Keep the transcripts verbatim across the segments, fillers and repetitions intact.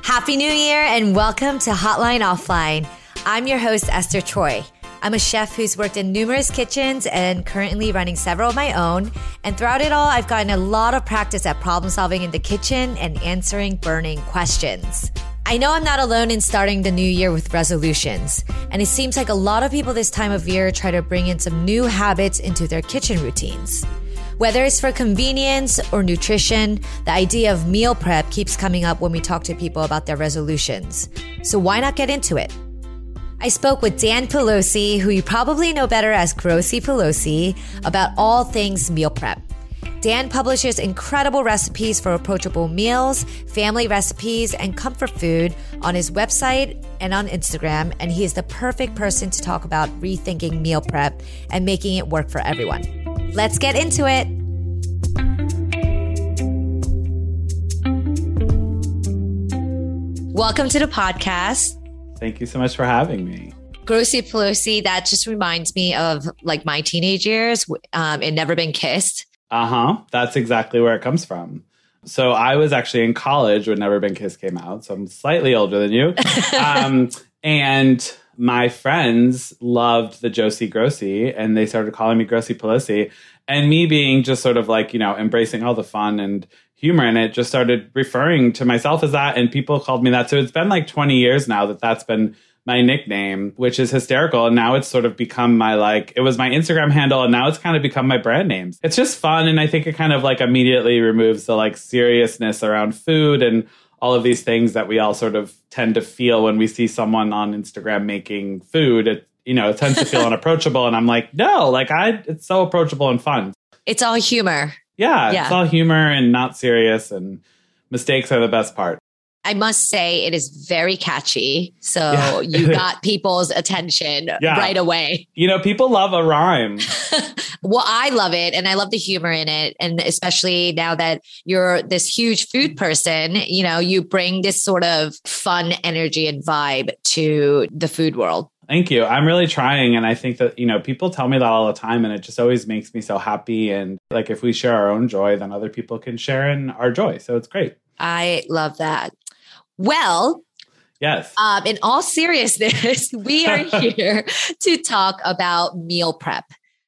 Happy New Year and welcome to Hotline Offline. I'm your host, Esther Choi. I'm a chef who's worked in numerous kitchens and currently running several of my own. And throughout it all, I've gotten a lot of practice at problem solving in the kitchen and answering burning questions. I know I'm not alone in starting the new year with resolutions. And it seems like a lot of people this time of year try to bring in some new habits into their kitchen routines. Whether it's for convenience or nutrition, the idea of meal prep keeps coming up when we talk to people about their resolutions. So why not get into it? I spoke with Dan Pelosi, who you probably know better as Grossy Pelosi, about all things meal prep. Dan publishes incredible recipes for approachable meals, family recipes, and comfort food on his website and on Instagram, and he is the perfect person to talk about rethinking meal prep and making it work for everyone. Let's get into it. Welcome to the podcast. Thank you so much for having me. Grossy Pelosi, that just reminds me of like my teenage years um, and Never Been Kissed. Uh-huh. That's exactly where it comes from. So I was actually in college when Never Been Kissed came out. So I'm slightly older than you. um, and my friends loved the Josie Grossy and they started calling me Grossy Pelosi. And me being just sort of like, you know, embracing all the fun and humor in it, just started referring to myself as that. And people called me that. So it's been like twenty years now that that's been my nickname, which is hysterical. And now it's sort of become my, like, it was my Instagram handle. And now it's kind of become my brand name. It's just fun. And I think it kind of like immediately removes the like seriousness around food and all of these things that we all sort of tend to feel when we see someone on Instagram making food. It, you know, it tends to feel unapproachable. And I'm like, no, like I, it's so approachable and fun. It's all humor. Yeah, yeah, it's all humor and not serious, and mistakes are the best part. I must say it is very catchy. So yeah. You got people's attention yeah. right away. You know, people love a rhyme. Well, I love it. And I love the humor in it. And especially now that you're this huge food person, you know, you bring this sort of fun energy and vibe to the food world. Thank you. I'm really trying. And I think that, you know, people tell me that all the time and it just always makes me so happy. And like, if we share our own joy, then other people can share in our joy. So it's great. I love that. Well, yes. Um, in all seriousness, we are here to talk about meal prep.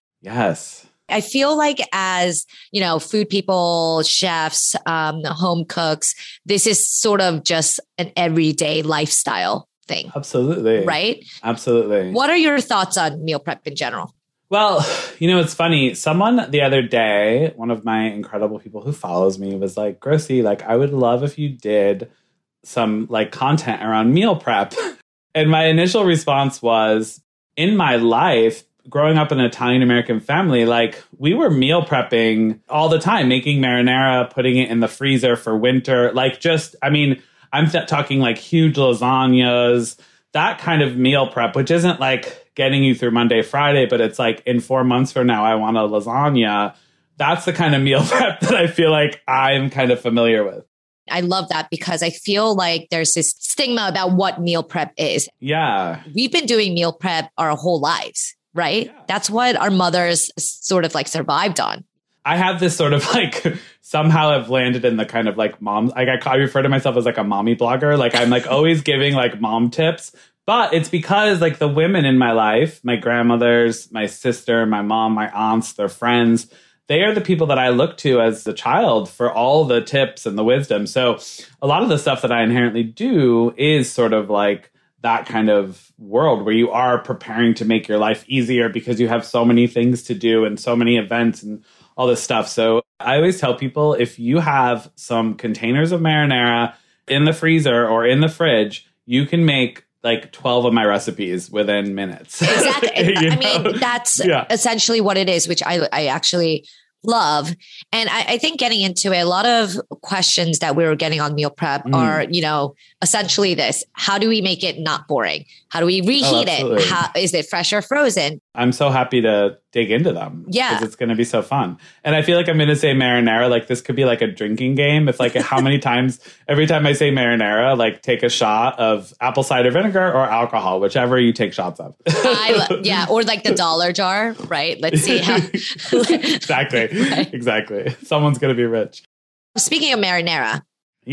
Yes. I feel like as, you know, food people, chefs, um, home cooks, this is sort of just an everyday lifestyle thing. Absolutely. Right? Absolutely. What are your thoughts on meal prep in general? Well, you know, it's funny. Someone the other day, one of my incredible people who follows me was like, Grossy, like, I would love if you did some like content around meal prep. And my initial response was, in my life, growing up in an Italian-American family, like we were meal prepping all the time, making marinara, putting it in the freezer for winter. Like just, I mean, I'm th- talking like huge lasagnas, that kind of meal prep, which isn't like getting you through Monday, Friday, but it's like in four months from now, I want a lasagna. That's the kind of meal prep that I feel like I'm kind of familiar with. I love that because I feel like there's this stigma about what meal prep is. Yeah. We've been doing meal prep our whole lives, right? Yeah. That's what our mothers sort of like survived on. I have this sort of like somehow have landed in the kind of like mom, like I, I refer to myself as like a mommy blogger. Like I'm like always giving like mom tips, but it's because like the women in my life, my grandmothers, my sister, my mom, my aunts, their friends, they are the people that I look to as a child for all the tips and the wisdom. So a lot of the stuff that I inherently do is sort of like that kind of world where you are preparing to make your life easier because you have so many things to do and so many events and all this stuff. So I always tell people, if you have some containers of marinara in the freezer or in the fridge, you can make like twelve of my recipes within minutes. Exactly. You I know? mean, that's yeah. essentially what it is, which I, I actually love. And I, I think getting into it, a lot of questions that we were getting on meal prep mm. are, you know, essentially this: how do we make it not boring? How do we reheat oh, it? How is it fresh or frozen? I'm so happy to dig into them. Yeah. Because it's going to be so fun. And I feel like I'm going to say marinara, like this could be like a drinking game. If like how many times, every time I say marinara, like take a shot of apple cider vinegar or alcohol, whichever you take shots of. I, yeah. Or like the dollar jar, right? Let's see how. Exactly. Right. Exactly. Someone's going to be rich. Speaking of marinara. Yeah.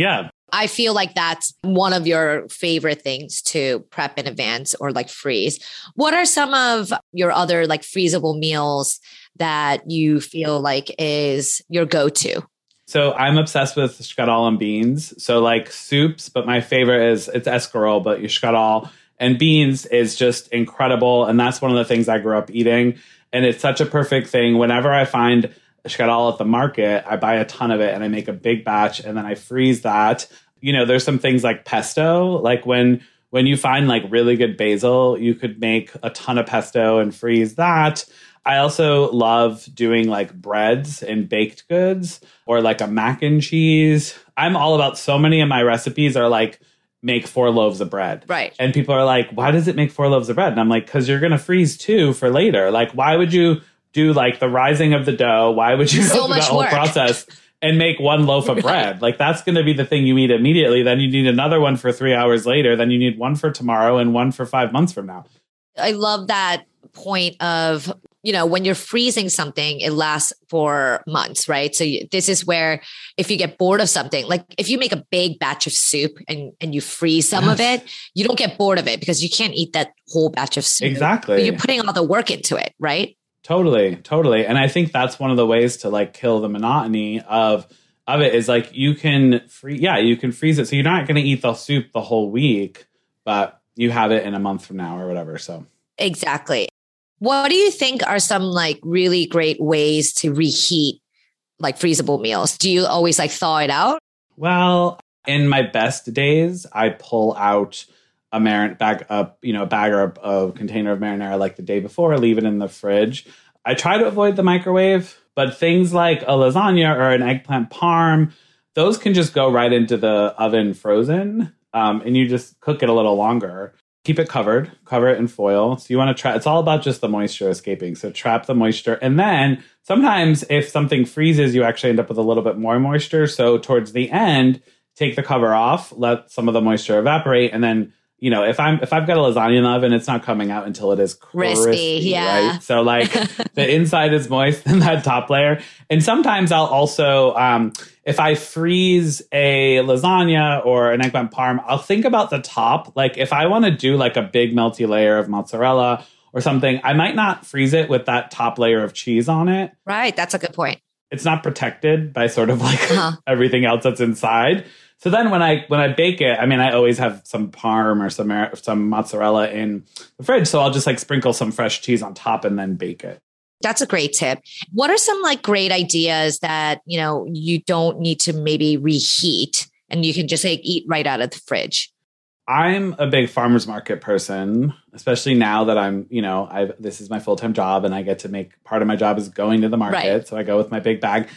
I feel like that's one of your favorite things to prep in advance or like freeze. What are some of your other like freezable meals that you feel like is your go-to? So I'm obsessed with shkadal and beans. So like soups, but my favorite is it's escarole, but your shkadal and beans is just incredible. And that's one of the things I grew up eating. And it's such a perfect thing. Whenever I find shkadal at the market, I buy a ton of it and I make a big batch and then I freeze that. You know, there's some things like pesto, like when when you find like really good basil, you could make a ton of pesto and freeze that. I also love doing like breads and baked goods or like a mac and cheese. I'm all about so many of my recipes are like make four loaves of bread. Right. And people are like, why does it make four loaves of bread? And I'm like, because you're going to freeze two for later. Like, why would you do like the rising of the dough? Why would you so go through much that whole work. process and make one loaf of Right. bread? Like that's going to be the thing you eat immediately. Then you need another one for three hours later. Then you need one for tomorrow and one for five months from now. I love that point of, you know, when you're freezing something, it lasts for months, right? So you, this is where if you get bored of something, like if you make a big batch of soup and, and you freeze some Yes. of it, you don't get bored of it because you can't eat that whole batch of soup. Exactly. But you're putting all the work into it, right? Totally, totally. And I think that's one of the ways to like kill the monotony of of it is like you can free yeah, you can freeze it. So you're not going to eat the soup the whole week, but you have it in a month from now or whatever. So Exactly. What do you think are some like really great ways to reheat like freezable meals? Do you always like thaw it out? Well, in my best days, I pull out a marin bag up, you know, a bag or a, a container of marinara like the day before, leave it in the fridge. I try to avoid the microwave, but things like a lasagna or an eggplant parm, those can just go right into the oven frozen, um, and you just cook it a little longer. Keep it covered, cover it in foil. So you want to try, it's all about just the moisture escaping. So trap the moisture. And then sometimes if something freezes, you actually end up with a little bit more moisture. So towards the end, take the cover off, let some of the moisture evaporate. And then, you know, if I'm, if I've got a lasagna in the oven, it's not coming out until it is crispy, Crispy, yeah. right? So like the inside is moist and that top layer. And sometimes I'll also, um, if I freeze a lasagna or an eggplant parm, I'll think about the top. Like if I want to do like a big melty layer of mozzarella or something, I might not freeze it with that top layer of cheese on it. Right. That's a good point. It's not protected by sort of like Uh-huh. everything else that's inside. So then when I when I bake it, I mean, I always have some parm or some some mozzarella in the fridge. So I'll just like sprinkle some fresh cheese on top and then bake it. That's a great tip. What are some like great ideas that, you know, you don't need to maybe reheat and you can just like eat right out of the fridge? I'm a big farmer's market person, especially now that I'm, you know, I this is my full-time job and I get to make part of my job is going to the market. Right. So I go with my big bag.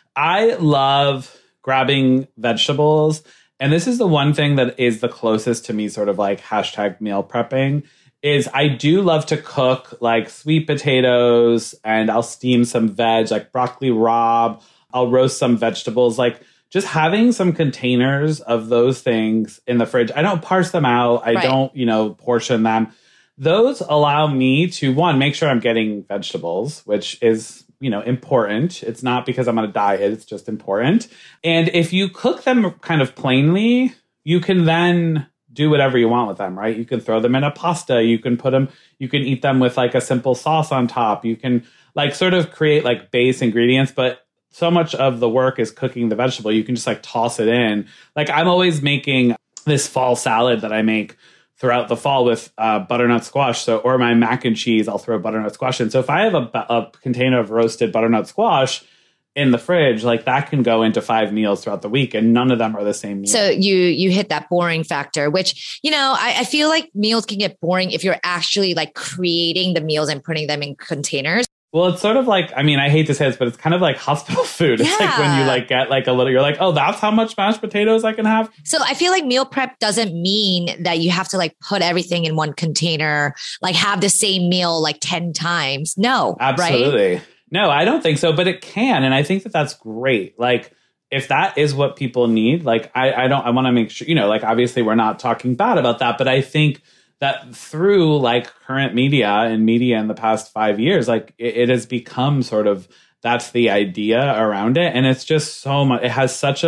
I love grabbing vegetables. And this is the one thing that is the closest to me sort of like hashtag meal prepping is I do love to cook like sweet potatoes and I'll steam some veg like broccoli rabe. I'll roast some vegetables, like just having some containers of those things in the fridge. I don't parse them out. I Right. don't, you know, portion them. Those allow me to, one, make sure I'm getting vegetables, which is, you know, important. It's not because I'm on a diet. It's just important. And if you cook them kind of plainly, you can then do whatever you want with them, right? You can throw them in a pasta. You can put them, you can eat them with like a simple sauce on top. You can like sort of create like base ingredients, but so much of the work is cooking the vegetable. You can just like toss it in. Like I'm always making this fall salad that I make throughout the fall with uh, butternut squash. So, or my mac and cheese, I'll throw butternut squash in. So if I have a, a container of roasted butternut squash in the fridge, like that can go into five meals throughout the week and none of them are the same meal. So you you hit that boring factor, which, you know, I, I feel like meals can get boring if you're actually like creating the meals and putting them in containers. Well, it's sort of like, I mean, I hate to say this, but it's kind of like hospital food. It's Yeah. like when you like get like a little, you're like, oh, that's how much mashed potatoes I can have. So I feel like meal prep doesn't mean that you have to like put everything in one container, like have the same meal like ten times. No, right? Absolutely. No, I don't think so, but it can. And I think that that's great. Like if that is what people need, like I, I don't, I want to make sure, you know, like obviously we're not talking bad about that, but I think that through like current media and media in the past five years, like it, it has become sort of, that's the idea around it. And it's just so much, it has such a,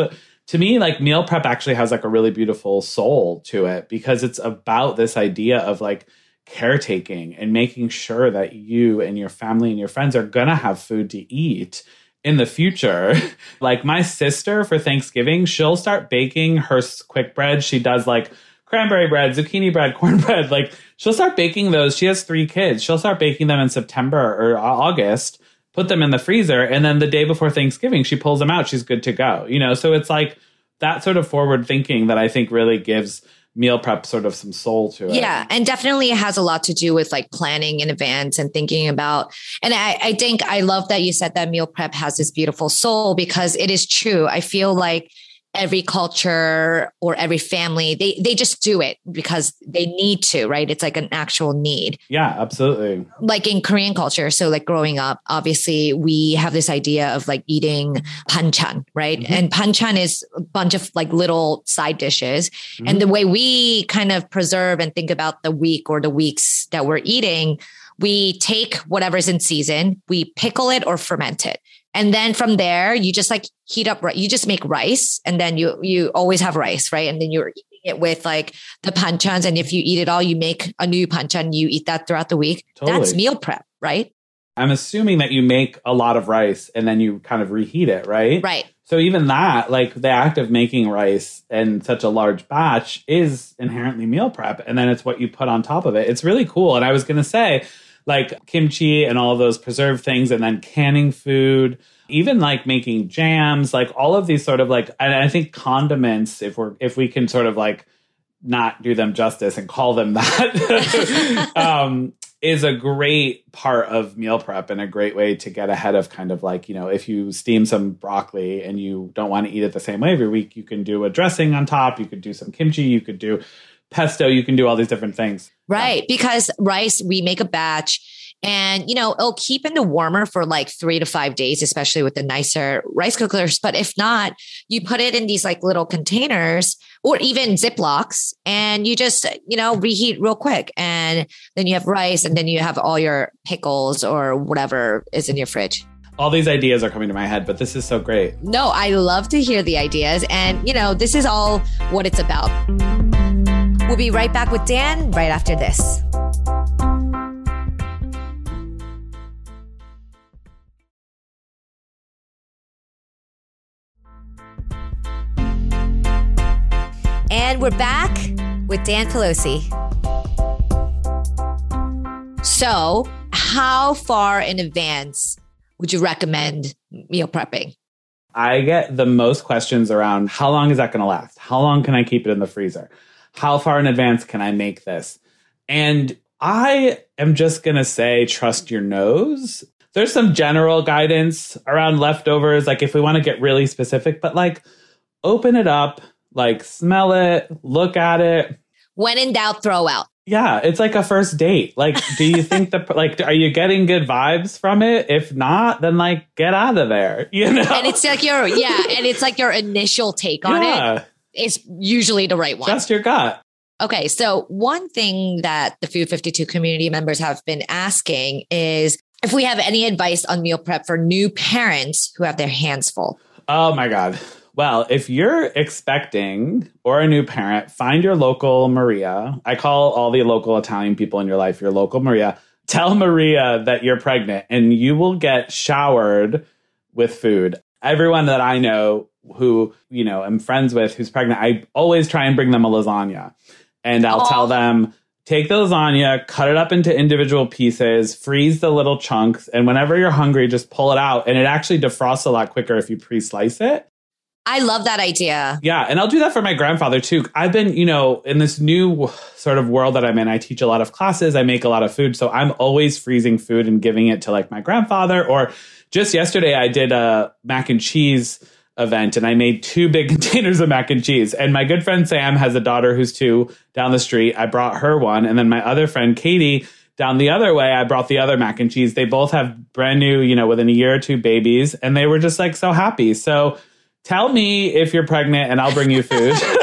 to me, like meal prep actually has like a really beautiful soul to it because it's about this idea of like caretaking and making sure that you and your family and your friends are going to have food to eat in the future. Like my sister for Thanksgiving, she'll start baking her quick bread. She does like cranberry bread, zucchini bread, cornbread. Like she'll start baking those. She has three kids. She'll start baking them in September or August, put them in the freezer. And then the day before Thanksgiving, she pulls them out. She's good to go. You know, so it's like that sort of forward thinking that I think really gives meal prep sort of some soul to it. Yeah. And definitely it has a lot to do with like planning in advance and thinking about, and I, I think I love that you said that meal prep has this beautiful soul because it is true. I feel like every culture or every family, they they just do it because they need to, right? It's like an actual need. Yeah, absolutely. Like in Korean culture. So like growing up, obviously we have this idea of like eating banchan, right? Mm-hmm. And banchan is a bunch of like little side dishes. Mm-hmm. And the way we kind of preserve and think about the week or the weeks that we're eating, we take whatever's in season, we pickle it or ferment it. And then from there, you just like heat up, you just make rice and then you, you always have rice, right? And then you're eating it with like the panchans. And if you eat it all, you make a new panchan, you eat that throughout the week. Totally. That's meal prep, right? I'm assuming that you make a lot of rice and then you kind of reheat it, right? Right. So even that, like the act of making rice in such a large batch is inherently meal prep. And then it's what you put on top of it. It's really cool. And I was going to say, like kimchi and all of those preserved things and then canning food, even like making jams, like all of these sort of like, and I think condiments, if we're, if we can sort of like not do them justice and call them that, um, is a great part of meal prep and a great way to get ahead of kind of like, you know, if you steam some broccoli and you don't want to eat it the same way every week, you can do a dressing on top. You could do some kimchi, you could do pesto, you can do all these different things. Right. Because rice, we make a batch and, you know, it'll keep in the warmer for like three to five days, especially with the nicer rice cookers. But if not, you put it in these like little containers or even Ziplocs and you just, you know, reheat real quick. And then you have rice and then you have all your pickles or whatever is in your fridge. All these ideas are coming to my head, but this is so great. No, I love to hear the ideas. And, you know, this is all what it's about. We'll be right back with Dan right after this. And we're back with Dan Pelosi. So, how far in advance would you recommend meal prepping? I get the most questions around how long is that going to last? How long can I keep it in the freezer? How far in advance can I make this? And I am just going to say, trust your nose. There's some general guidance around leftovers, like if we want to get really specific, but like open it up, like smell it, look at it. When in doubt, throw out. Yeah, it's like a first date. Like, do you think that, like, are you getting good vibes from it? If not, then like get out of there, you know? And it's like your, yeah, and it's like your initial take on yeah. it. Is usually the right one. Trust your gut. Okay. So one thing that the Food fifty-two community members have been asking is if we have any advice on meal prep for new parents who have their hands full. Oh my God. Well, if you're expecting or a new parent, find your local Maria. I call all the local Italian people in your life your local Maria. Tell Maria that you're pregnant and you will get showered with food. Everyone that I know who, you know, I'm friends with who's pregnant, I always try and bring them a lasagna. And I'll Aww. tell them, take the lasagna, cut it up into individual pieces, freeze the little chunks. And whenever you're hungry, just pull it out. And it actually defrosts a lot quicker if you pre-slice it. I love that idea. Yeah. And I'll do that for my grandfather too. I've been, you know, in this new sort of world that I'm in, I teach a lot of classes. I make a lot of food. So I'm always freezing food and giving it to like my grandfather. Or just yesterday, I did a mac and cheese event and I made two big containers of mac and cheese. And my good friend Sam has a daughter who's two down the street. I brought her one. And then my other friend Katie down the other way, I brought the other mac and cheese. They both have brand new, you know, within a year or two babies. And they were just like so happy. So tell me if you're pregnant and I'll bring you food.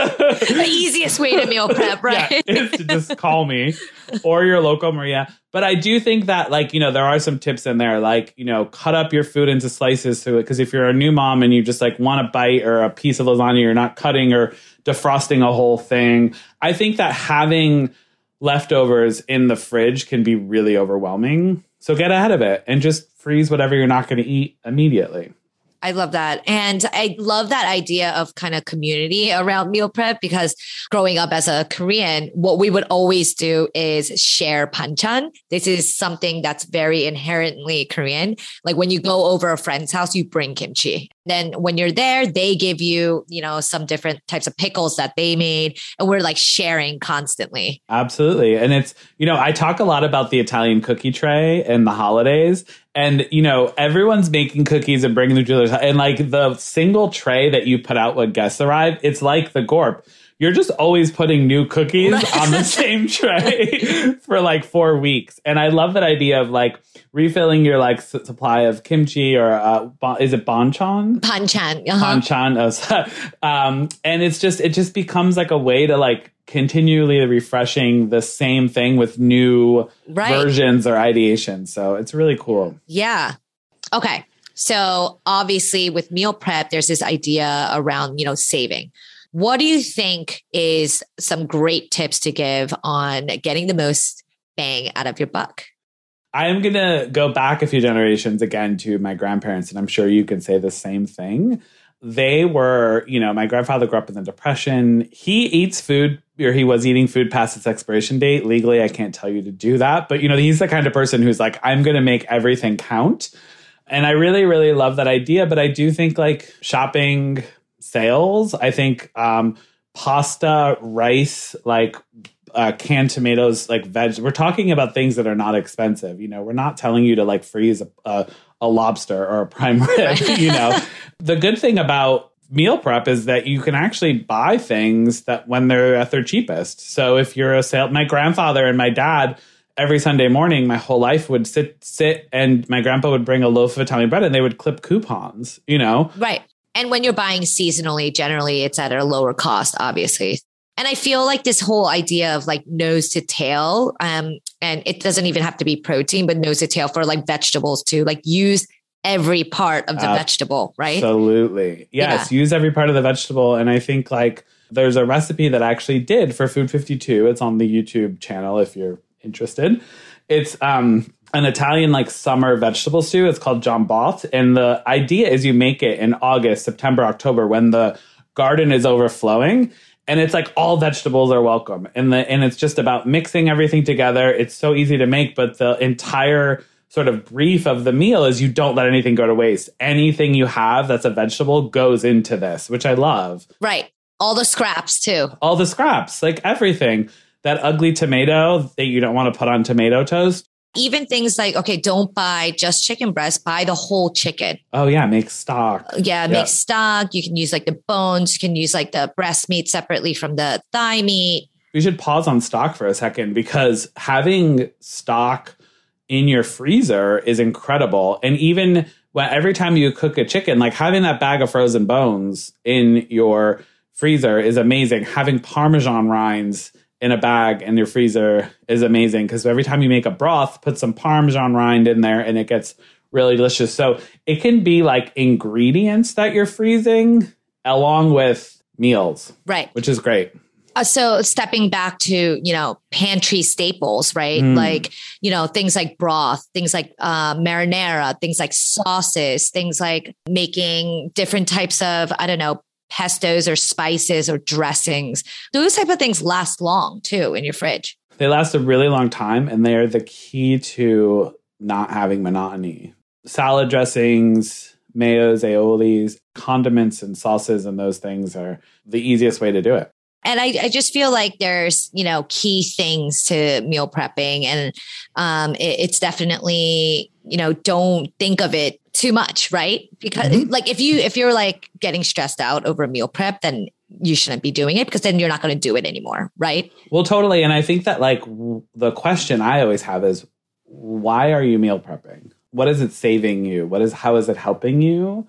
The easiest way to meal prep, right? Yeah, is to just call me or your local Maria. But I do think that, like, you know, there are some tips in there, like, you know, cut up your food into slices. So, because if you're a new mom and you just like want a bite or a piece of lasagna, you're not cutting or defrosting a whole thing. I think that having leftovers in the fridge can be really overwhelming. So get ahead of it and just freeze whatever you're not going to eat immediately. I love that. And I love that idea of kind of community around meal prep, because growing up as a Korean, what we would always do is share banchan. This is something that's very inherently Korean. Like when you go over a friend's house, you bring kimchi. Then when you're there, they give you, you know, some different types of pickles that they made. And we're like sharing constantly. Absolutely. And it's, you know, I talk a lot about the Italian cookie tray and the holidays. And, you know, everyone's making cookies and bringing them to their, and like the single tray that you put out when guests arrive, it's like the Gorp. You're just always putting new cookies right. on the same tray for like four weeks. And I love that idea of like refilling your like s- supply of kimchi or uh, ba- is it banchan? Banchan. Uh-huh. Banchan. um, and it's just, it just becomes like a way to like continually refreshing the same thing with new right. versions or ideations. So it's really cool. Yeah. Okay. So obviously with meal prep, there's this idea around, you know, saving. What do you think is some great tips to give on getting the most bang out of your buck? I'm going to go back a few generations again to my grandparents, and I'm sure you can say the same thing. They were, you know, my grandfather grew up in the Depression. He eats food, or he was eating food past its expiration date. Legally, I can't tell you to do that. But, you know, he's the kind of person who's like, I'm going to make everything count. And I really, really love that idea. But I do think like shopping sales, I think um, pasta, rice, like uh, canned tomatoes, like veg. We're talking about things that are not expensive. You know, we're not telling you to like freeze a, a, a lobster or a prime rib, you know. The good thing about meal prep is that you can actually buy things that when they're at their cheapest. So if you're a sale, my grandfather and my dad, every Sunday morning, my whole life would sit, sit and my grandpa would bring a loaf of Italian bread and they would clip coupons, you know? Right. And when you're buying seasonally, generally it's at a lower cost, obviously. And I feel like this whole idea of like nose to tail, um, and it doesn't even have to be protein, but nose to tail for like vegetables too, like use every part of the uh, vegetable, right? Absolutely. Yes. Yeah. Use every part of the vegetable. And I think like there's a recipe that I actually did for Food fifty-two. It's on the YouTube channel if you're interested. It's um, an Italian like summer vegetable stew. It's called jambot. And the idea is you make it in August, September, October, when the garden is overflowing. And it's like all vegetables are welcome. And the and it's just about mixing everything together. It's so easy to make, but the entire sort of brief of the meal is you don't let anything go to waste. Anything you have that's a vegetable goes into this, which I love. Right. All the scraps too. All the scraps, like everything. That ugly tomato that you don't want to put on tomato toast. Even things like, okay, don't buy just chicken breast, buy the whole chicken. Oh yeah, make stock. Yeah, make yeah. stock. You can use like the bones. You can use like the breast meat separately from the thigh meat. We should pause on stock for a second because having stock in your freezer is incredible. And even when every time you cook a chicken, like having that bag of frozen bones in your freezer is amazing. Having Parmesan rinds in a bag in your freezer is amazing because every time you make a broth, put some Parmesan rind in there and it gets really delicious. So it can be like ingredients that you're freezing along with meals. Right. Which is great. Uh, so stepping back to, you know, pantry staples, right? Mm. Like, you know, things like broth, things like uh, marinara, things like sauces, things like making different types of, I don't know, pestos or spices or dressings. Those type of things last long too in your fridge. They last a really long time and they are the key to not having monotony. Salad dressings, mayos, aiolis, condiments and sauces and those things are the easiest way to do it. And I, I just feel like there's, you know, key things to meal prepping. And um, it, it's definitely, you know, don't think of it too much, right? Because mm-hmm. like if you if you're like getting stressed out over a meal prep, then you shouldn't be doing it because then you're not going to do it anymore, right? Well, totally. And I think that like w- the question I always have is, why are you meal prepping? What is it saving you? What is how is it helping you?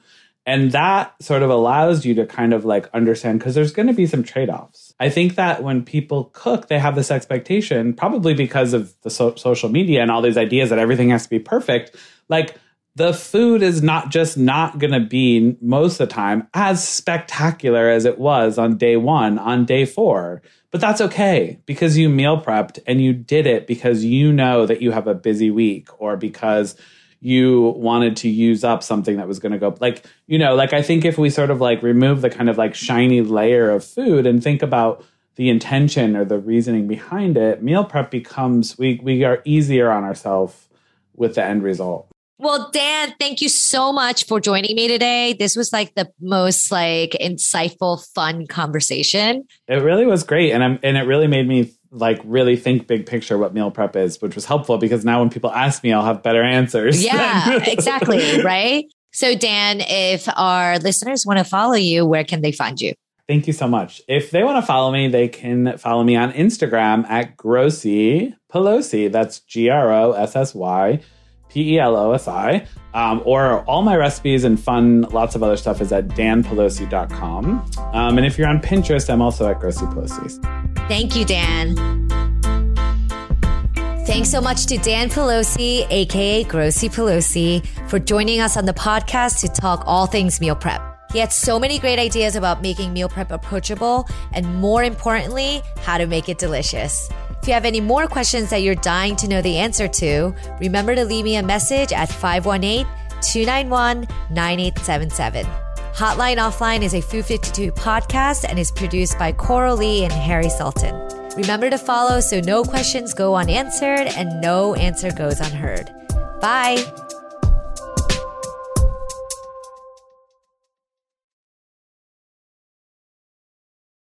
And that sort of allows you to kind of like understand, because there's going to be some trade-offs. I think that when people cook, they have this expectation, probably because of the so- social media and all these ideas that everything has to be perfect. Like, the food is not just not going to be, most of the time, as spectacular as it was on day one, on day four. But that's okay, because you meal prepped and you did it because you know that you have a busy week, or because you wanted to use up something that was going to go, like, you know, like, I think if we sort of like remove the kind of like shiny layer of food and think about the intention or the reasoning behind it, meal prep becomes, we we are easier on ourselves with the end result. Well, Dan, thank you so much for joining me today. This was like the most like insightful, fun conversation. It really was great. And I'm, and it really made me like really think big picture what meal prep is, which was helpful because now when people ask me, I'll have better answers. Yeah, exactly. Right. So Dan, if our listeners want to follow you, where can they find you? Thank you so much. If they want to follow me, they can follow me on Instagram at Grossy Pelosi. That's G R O S S Y P E L O S I. Um, or all my recipes and fun, lots of other stuff is at dan pelosi dot com. Um, and if you're on Pinterest, I'm also at Grossy Pelosi. Thank you, Dan. Thanks so much to Dan Pelosi, aka Grossy Pelosi, for joining us on the podcast to talk all things meal prep. He had so many great ideas about making meal prep approachable and, more importantly, how to make it delicious. If you have any more questions that you're dying to know the answer to, remember to leave me a message at five one eight, two nine one, nine eight seven seven. Hotline Offline is a Food fifty-two podcast and is produced by Coral Lee and Harry Sultan. Remember to follow so no questions go unanswered and no answer goes unheard. Bye.